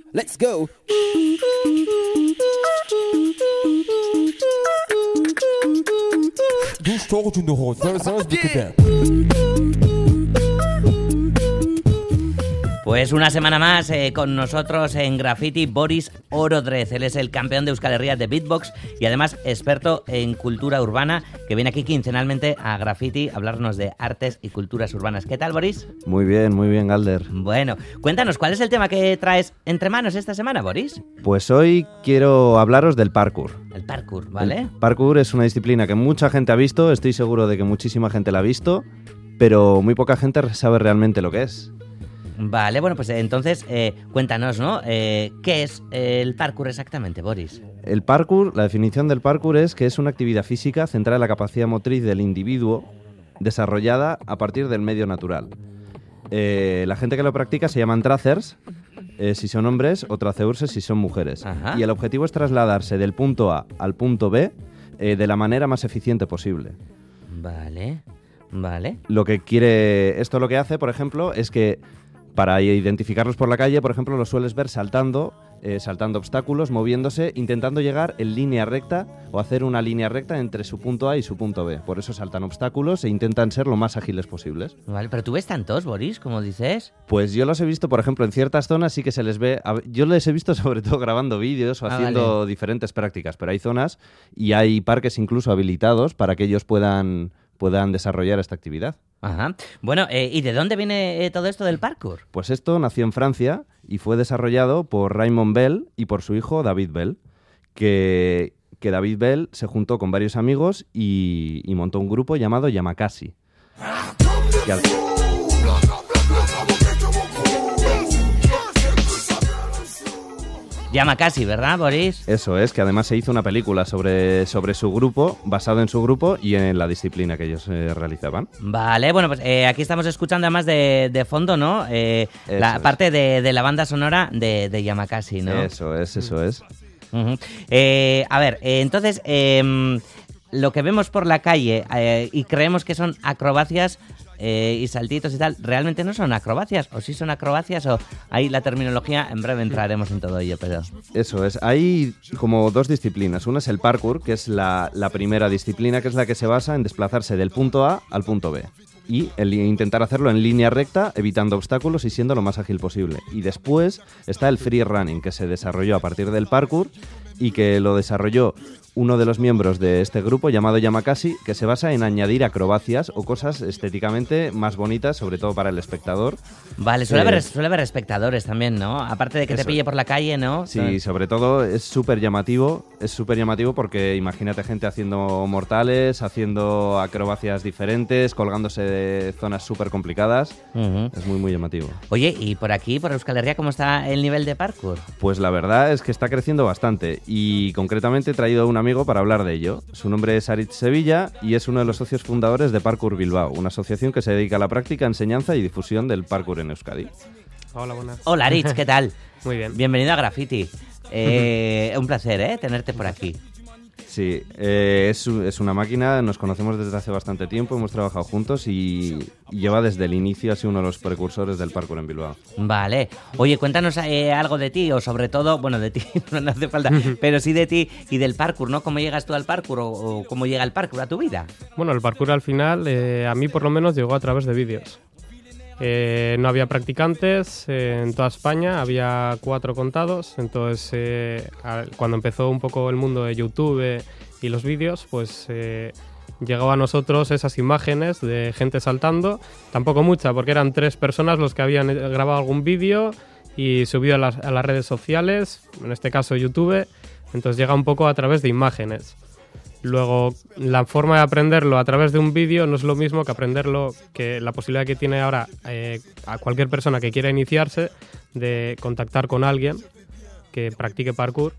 Let's go. Du stort in the hole. That bitte der. Pues una semana más con nosotros en Graffiti Boris Orodrez. Él es el campeón de Euskal Herria de beatbox y además experto en cultura urbana, que viene aquí quincenalmente a Graffiti a hablarnos de artes y culturas urbanas. ¿Qué tal, Boris? Muy bien, Galder. Bueno, cuéntanos, ¿cuál es el tema que traes entre manos esta semana, Boris? Pues hoy quiero hablaros del parkour. El parkour, ¿vale? El parkour es una disciplina que mucha gente ha visto, estoy seguro de que muchísima gente la ha visto, pero muy poca gente sabe realmente lo que es. Vale, bueno, pues entonces cuéntanos, ¿no? ¿Qué es el parkour exactamente, Boris? El parkour, la definición del parkour es que es una actividad física centrada en la capacidad motriz del individuo desarrollada a partir del medio natural. La gente que lo practica se llaman tracers, si son hombres, o traceurses si son mujeres. Ajá. Y el objetivo es trasladarse del punto A al punto B de la manera más eficiente posible. Vale. Esto lo que hace, por ejemplo, es que para identificarlos por la calle, por ejemplo, los sueles ver saltando obstáculos, moviéndose, intentando llegar en línea recta o hacer una línea recta entre su punto A y su punto B. Por eso saltan obstáculos e intentan ser lo más ágiles posibles. Vale, pero ¿tú ves tantos, Boris, como dices? Pues yo los he visto, por ejemplo, en ciertas zonas sí que se les ve... Yo les he visto sobre todo grabando vídeos o haciendo diferentes prácticas, pero hay zonas y hay parques incluso habilitados para que ellos puedan desarrollar esta actividad. Ajá. Bueno, ¿y de dónde viene todo esto del parkour? Pues esto nació en Francia y fue desarrollado por Raymond Bell y por su hijo David Bell, que David Bell se juntó con varios amigos y montó un grupo llamado Yamakasi. Yamakasi, ¿verdad, Boris? Eso es, que además se hizo una película sobre su grupo, basado en su grupo y en la disciplina que ellos realizaban. Vale, bueno, pues aquí estamos escuchando además de fondo, ¿no? La parte de la banda sonora de Yamakasi, ¿no? Eso es. Uh-huh. A ver, entonces, lo que vemos por la calle y creemos que son acrobacias y saltitos y tal, ¿realmente no son acrobacias? ¿O sí son acrobacias? ¿O ahí la terminología? En breve entraremos en todo ello, pero... Eso es. Hay como dos disciplinas. Una es el parkour, que es la primera disciplina, que es la que se basa en desplazarse del punto A al punto B. Y intentar hacerlo en línea recta, evitando obstáculos y siendo lo más ágil posible. Y después está el free running, que se desarrolló a partir del parkour y que lo desarrolló uno de los miembros de este grupo llamado Yamakasi, que se basa en añadir acrobacias o cosas estéticamente más bonitas, sobre todo para el espectador. Vale, suele haber espectadores también, ¿no? Aparte de que te pille por la calle, ¿no? Sí, sobre todo es súper llamativo porque imagínate gente haciendo mortales, haciendo acrobacias diferentes, colgándose de zonas súper complicadas. Uh-huh. Es muy, muy llamativo. Oye, y por aquí, por Euskal Herria, ¿cómo está el nivel de parkour? Pues la verdad es que está creciendo bastante y concretamente he traído a un amigo para hablar de ello. Su nombre es Aritz Sevilla y es uno de los socios fundadores de Parkour Bilbao, una asociación que se dedica a la práctica, enseñanza y difusión del parkour en Euskadi. Hola, buenas. Hola, Aritz, ¿qué tal? Muy bien. Bienvenido a Graffiti. Un placer, tenerte por aquí. Sí, es una máquina, nos conocemos desde hace bastante tiempo, hemos trabajado juntos y lleva desde el inicio, ha sido uno de los precursores del parkour en Bilbao. Vale. Oye, cuéntanos algo de ti, o sobre todo, bueno, de ti no hace falta, pero sí de ti y del parkour, ¿no? ¿Cómo llegas tú al parkour o cómo llega el parkour a tu vida? Bueno, el parkour al final, a mí por lo menos llegó a través de vídeos. No había practicantes en toda España, había 4 contados, entonces cuando empezó un poco el mundo de YouTube y los vídeos, pues llegó a nosotros esas imágenes de gente saltando, tampoco mucha, porque eran 3 personas los que habían grabado algún vídeo y subido a las redes sociales, en este caso YouTube, entonces llega un poco a través de imágenes. Luego, la forma de aprenderlo a través de un vídeo no es lo mismo que aprenderlo, que la posibilidad que tiene ahora a cualquier persona que quiera iniciarse de contactar con alguien que practique parkour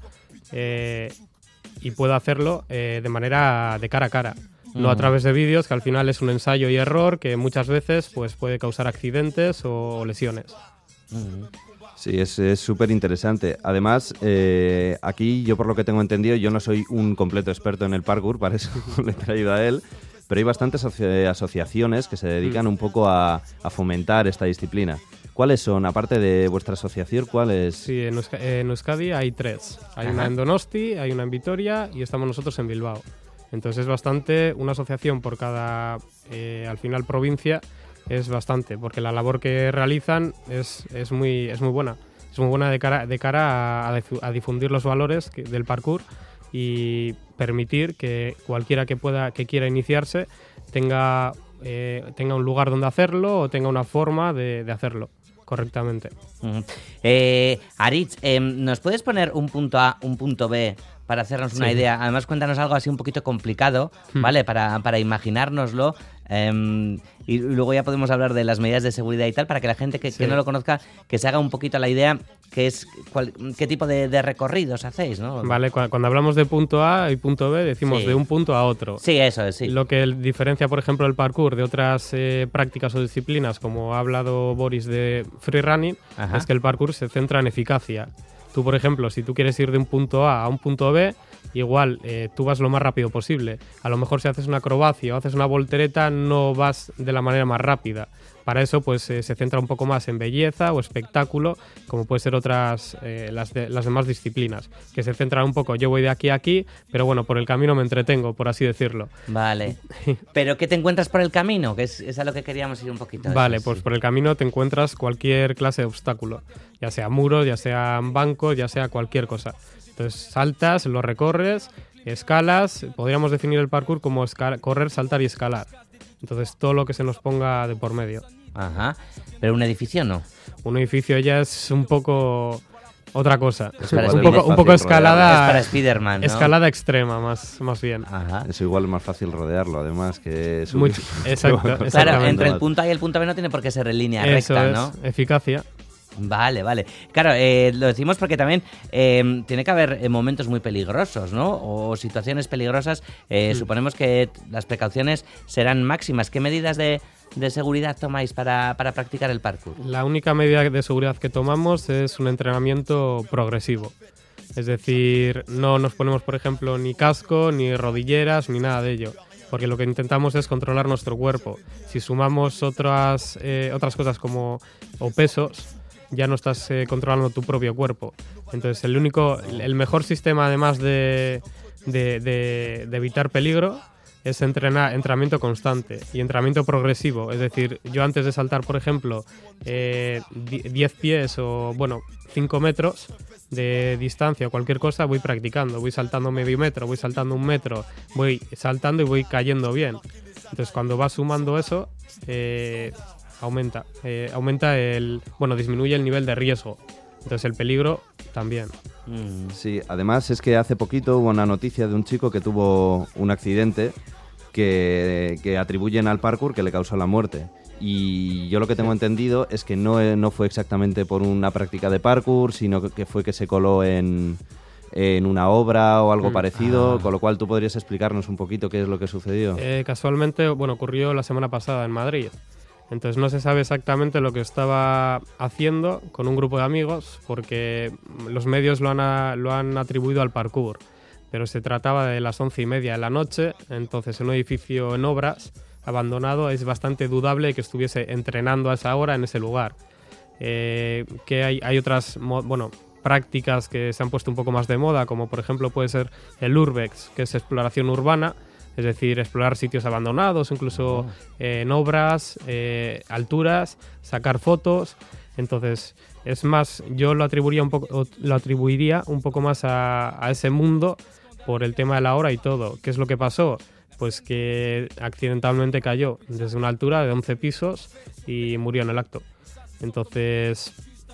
y pueda hacerlo de manera de cara a cara, no a través de vídeos, que al final es un ensayo y error que muchas veces pues, puede causar accidentes o lesiones. Sí, es súper interesante. Además, aquí yo por lo que tengo entendido, yo no soy un completo experto en el parkour, para eso le he traído a él, pero hay bastantes asociaciones que se dedican un poco a fomentar esta disciplina. ¿Cuáles son, aparte de vuestra asociación, cuáles? Sí, en Euskadi hay 3. Hay Ajá. una en Donosti, hay una en Vitoria y estamos nosotros en Bilbao. Entonces es bastante, una asociación por cada, al final, provincia, es bastante, porque la labor que realizan es muy buena. Es muy buena de cara a difundir los valores del parkour y permitir que cualquiera que quiera iniciarse tenga un lugar donde hacerlo o tenga una forma de hacerlo correctamente. Ujú. Aritz, ¿nos puedes poner un punto A, un punto B para hacernos una Sí. idea? Además, cuéntanos algo así un poquito complicado, ¿vale? Para imaginárnoslo. Y luego ya podemos hablar de las medidas de seguridad y tal, para que la gente que no lo conozca, que se haga un poquito la idea qué tipo de recorridos hacéis, ¿no? Vale, cuando hablamos de punto A y punto B, decimos Sí. de un punto a otro. Sí, eso es, sí. Lo que diferencia, por ejemplo, el parkour de otras prácticas o disciplinas, como ha hablado Boris de freerunning, Ajá. es que el parkour se centra en eficacia. Tú, por ejemplo, si tú quieres ir de un punto A un punto B, igual tú vas lo más rápido posible. A lo mejor si haces una acrobacia o haces una voltereta, no vas de la manera más rápida. Para eso, pues se centra un poco más en belleza o espectáculo, como puede ser otras las demás disciplinas, que se centran un poco, yo voy de aquí a aquí, pero bueno, por el camino me entretengo, por así decirlo. Vale. ¿Pero qué te encuentras por el camino? Que es a lo que queríamos ir un poquito. Vale, eso, pues sí. por el camino te encuentras cualquier clase de obstáculo, ya sea muros, ya sean bancos, ya sea cualquier cosa. Entonces saltas, lo recorres, escalas, podríamos definir el parkour como correr, saltar y escalar. Entonces todo lo que se nos ponga de por medio. Ajá. Pero un edificio no. Un edificio ya es un poco otra cosa. Es para un Spider- poco es fácil escalada. Es para Spider-Man, ¿no? Escalada extrema, más bien. Ajá. Eso igual es más fácil rodearlo, además, que subir. Mucho, exacto, Claro, exactamente. entre el punto A y el punto B no tiene por qué ser en línea Eso recta, es, ¿no? eficacia. Vale, vale. Claro, lo decimos porque también tiene que haber momentos muy peligrosos, ¿no? O situaciones peligrosas. Suponemos que las precauciones serán máximas. ¿Qué medidas de seguridad tomáis para practicar el parkour? La única medida de seguridad que tomamos es un entrenamiento progresivo. Es decir, no nos ponemos, por ejemplo, ni casco, ni rodilleras, ni nada de ello. Porque lo que intentamos es controlar nuestro cuerpo. Si sumamos otras cosas como o pesos, ya no estás controlando tu propio cuerpo. Entonces el mejor sistema, además de evitar peligro, es entrenamiento constante y entrenamiento progresivo. Es decir, yo antes de saltar, por ejemplo, 10 pies o 5 metros de distancia o cualquier cosa, voy practicando, voy saltando medio metro, voy saltando 1 metro, voy saltando y voy cayendo bien. Entonces cuando vas sumando eso, disminuye el nivel de riesgo. Entonces el peligro también. Sí, además es que hace poquito hubo una noticia de un chico que tuvo un accidente que atribuyen al parkour que le causó la muerte. Y yo lo que tengo entendido es que no fue exactamente por una práctica de parkour, sino que fue que se coló en una obra o algo parecido, con lo cual tú podrías explicarnos un poquito qué es lo que sucedió. Casualmente, ocurrió la semana pasada en Madrid. Entonces no se sabe exactamente lo que estaba haciendo con un grupo de amigos, porque los medios lo han atribuido al parkour. Pero se trataba de las 11:30 de la noche, entonces en un edificio en obras, abandonado, es bastante dudable que estuviese entrenando a esa hora en ese lugar. Que hay otras prácticas que se han puesto un poco más de moda, como por ejemplo puede ser el urbex, que es exploración urbana, es decir, explorar sitios abandonados, incluso en obras, alturas, sacar fotos. Entonces, es más, yo lo atribuiría un poco más a ese mundo por el tema de la hora y todo. ¿Qué es lo que pasó? Pues que accidentalmente cayó desde una altura de 11 pisos y murió en el acto. Entonces,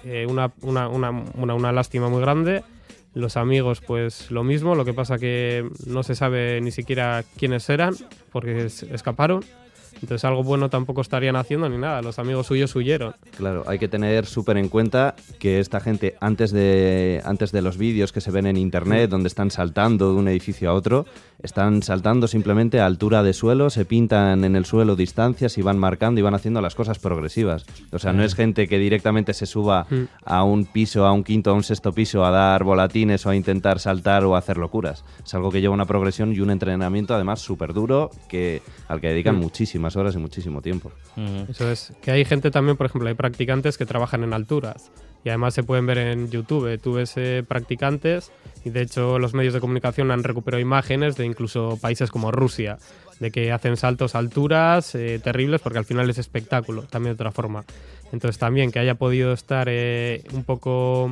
una lástima muy grande. Los amigos, pues lo mismo, lo que pasa que no se sabe ni siquiera quiénes eran, porque escaparon. Entonces algo bueno tampoco estarían haciendo ni nada, los amigos suyos huyeron. Claro, hay que tener súper en cuenta que esta gente, antes de los vídeos que se ven en internet, donde están saltando de un edificio a otro, están saltando simplemente a altura de suelo, se pintan en el suelo distancias y van marcando y van haciendo las cosas progresivas. O sea, no es gente que directamente se suba a un piso, a un quinto, a un sexto piso a dar volatines o a intentar saltar o a hacer locuras. Es algo que lleva una progresión y un entrenamiento además súper duro al que dedican muchísimas muchísimas horas y muchísimo tiempo. Eso es, que hay gente también, por ejemplo, hay practicantes que trabajan en alturas y además se pueden ver en YouTube. Tú ves practicantes y de hecho los medios de comunicación han recuperado imágenes de incluso países como Rusia, de que hacen saltos a alturas terribles porque al final es espectáculo, también de otra forma. Entonces también que haya podido estar un poco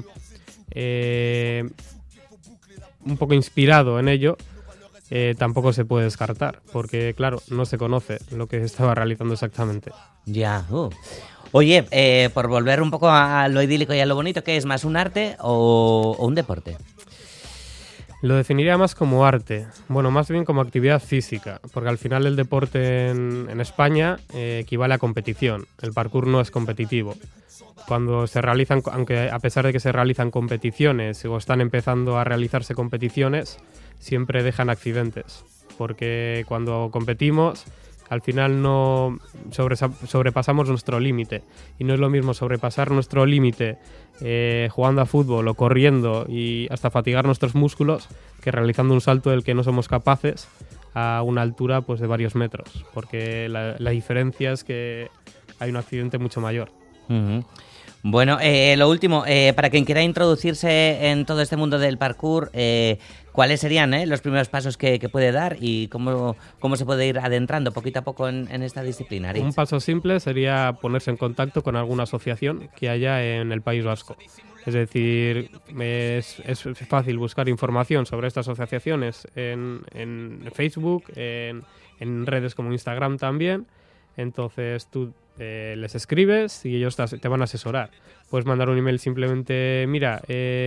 inspirado en ello, tampoco se puede descartar, porque claro, no se conoce lo que estaba realizando exactamente. Ya. Oye, por volver un poco a lo idílico y a lo bonito, ¿qué es más, un arte o un deporte? Lo definiría más como arte, bueno, más bien como actividad física, porque al final el deporte en España equivale a competición. El parkour no es competitivo. Cuando se realizan, aunque a pesar de que se realizan competiciones o están empezando a realizarse competiciones, siempre dejan accidentes, porque cuando competimos al final no sobrepasamos nuestro límite, y no es lo mismo sobrepasar nuestro límite jugando a fútbol o corriendo y hasta fatigar nuestros músculos que realizando un salto del que no somos capaces a una altura pues de varios metros, porque la diferencia es que hay un accidente mucho mayor. Bueno, lo último, para quien quiera introducirse en todo este mundo del parkour, ¿cuáles serían los primeros pasos que puede dar y cómo se puede ir adentrando poquito a poco en esta disciplina, Aritz? Un paso simple sería ponerse en contacto con alguna asociación que haya en el País Vasco. Es decir, es fácil buscar información sobre estas asociaciones en Facebook, en redes como Instagram también. Entonces tú les escribes y ellos te van a asesorar. Puedes mandar un email simplemente, mira,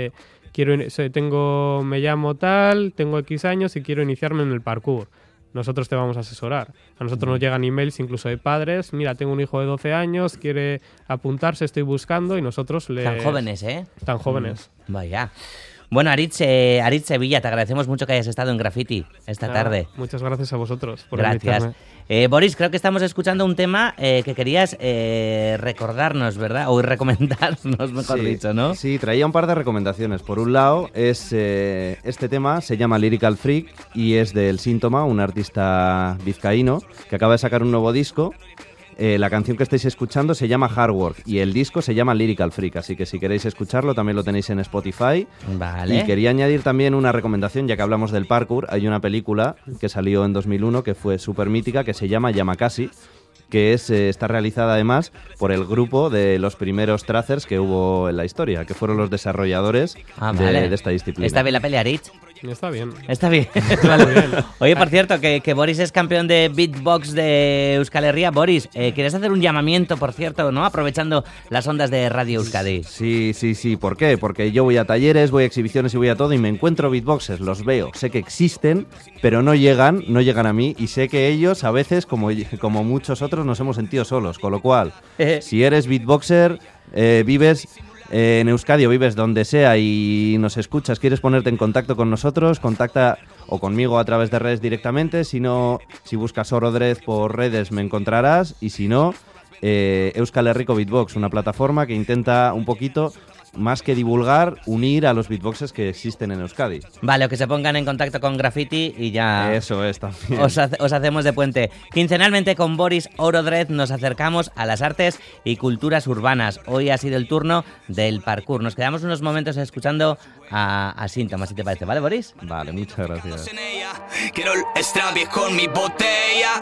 me llamo tal, tengo X años y quiero iniciarme en el parkour. Nosotros te vamos a asesorar. A nosotros nos llegan emails incluso de padres, mira, tengo un hijo de 12 años, quiere apuntarse, estoy buscando, y nosotros le... Tan jóvenes, ¿eh? Tan jóvenes. Vaya. Bueno, Aritz Sevilla, te agradecemos mucho que hayas estado en Graffiti esta tarde. Muchas gracias a vosotros por Gracias. invitarme. Boris, creo que estamos escuchando un tema que querías recordarnos, ¿verdad? O recomendarnos, mejor dicho, ¿no? Sí, traía un par de recomendaciones. Por un lado, este tema se llama Lyrical Freak y es del Síntoma, un artista vizcaíno que acaba de sacar un nuevo disco. La canción que estáis escuchando se llama Hard Work y el disco se llama Lyrical Freak, así que si queréis escucharlo también lo tenéis en Spotify. Vale. Y quería añadir también una recomendación, ya que hablamos del parkour. Hay una película que salió en 2001 que fue súper mítica, que se llama Yamakasi, que está realizada además por el grupo de los primeros tracers que hubo en la historia, que fueron los desarrolladores de esta disciplina. ¿Está bien la peli, Aritz? Está bien. Está bien. Vale. Muy bien. Oye, por cierto, que Boris es campeón de beatbox de Euskal Herria. Boris, ¿quieres hacer un llamamiento, por cierto, no? Aprovechando las ondas de Radio Euskadi. Sí. ¿Por qué? Porque yo voy a talleres, voy a exhibiciones y voy a todo y me encuentro beatboxers, los veo, sé que existen, pero no llegan a mí, y sé que ellos a veces, como muchos otros, nos hemos sentido solos. Con lo cual, si eres beatboxer, vives... en Euskadi o vives donde sea y nos escuchas, quieres ponerte en contacto con nosotros, contacta o conmigo a través de redes directamente. Si no, si buscas Orodred por redes me encontrarás, y si no, Euskal Herriko Beatbox, una plataforma que intenta un poquito, más que divulgar, unir a los beatboxers que existen en Euskadi. Vale, o que se pongan en contacto con Graffiti y ya... Eso es también. Os hacemos de puente. Quincenalmente con Boris Orodred nos acercamos a las artes y culturas urbanas. Hoy ha sido el turno del parkour. Nos quedamos unos momentos escuchando a Síntoma, si te parece. ¿Vale, Boris? Vale, muchas gracias. Quiero el extravies con mi botella,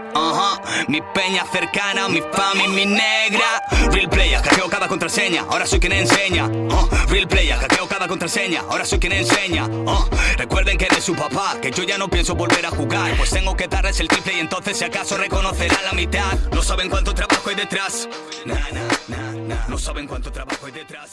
mi peña cercana, mi fama y mi negra. Real player, hackeo cada contraseña, ahora soy quien enseña. Real player, hackeo cada contraseña, ahora soy quien enseña. Recuerden que eres su papá, que yo ya no pienso volver a jugar, pues tengo que darles el triple y entonces si acaso reconocerán la mitad. No saben cuánto trabajo hay detrás, no saben cuánto trabajo hay detrás.